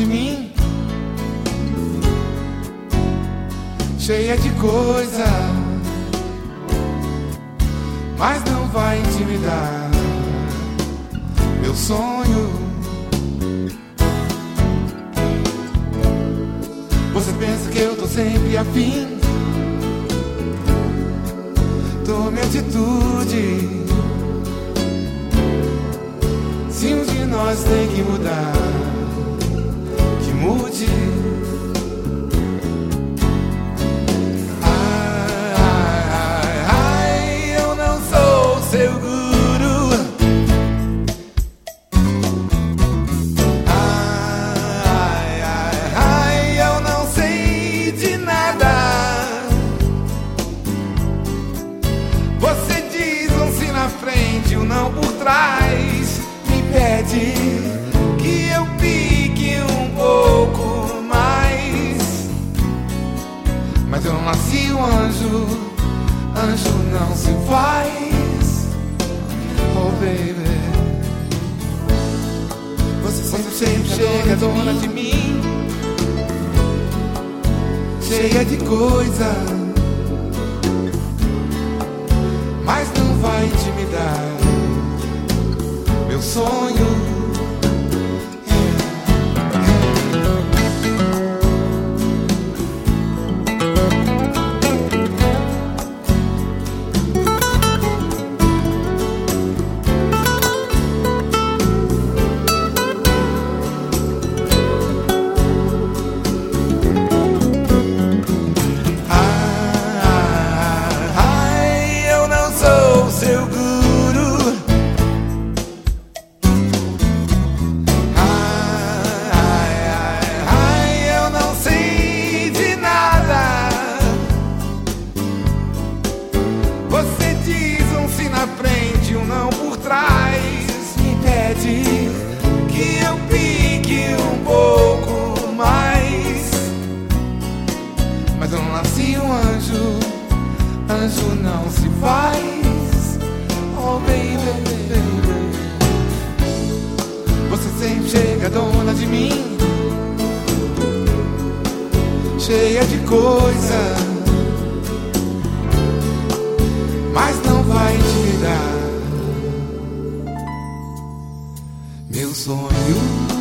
de mim, cheia de coisa, mas não vai intimidar meu sonho. Você pensa que eu tô sempre afim, tome atitude. Se um de nós tem que mudar, que mude. Eu não sou seu guru. Eu não sei de nada. Você diz um sim na frente, um não por trás. Me pede que eu pique um pouco mais, mas eu não nasci um anjo, anjo não se faz. Oh baby, você sempre chega dona de mim, cheia de coisa, mas não vai intimidar meu sonho. Eu não sou seu guru. Eu não sei de nada. Você diz um sim na frente, um não por trás. Me pede que eu pique um pouco mais, mas eu não nasci um anjo, anjo não se faz. Oh baby, baby, você sempre chega dona de mim, cheia de coisa, mas não vai intimidar meu sonho.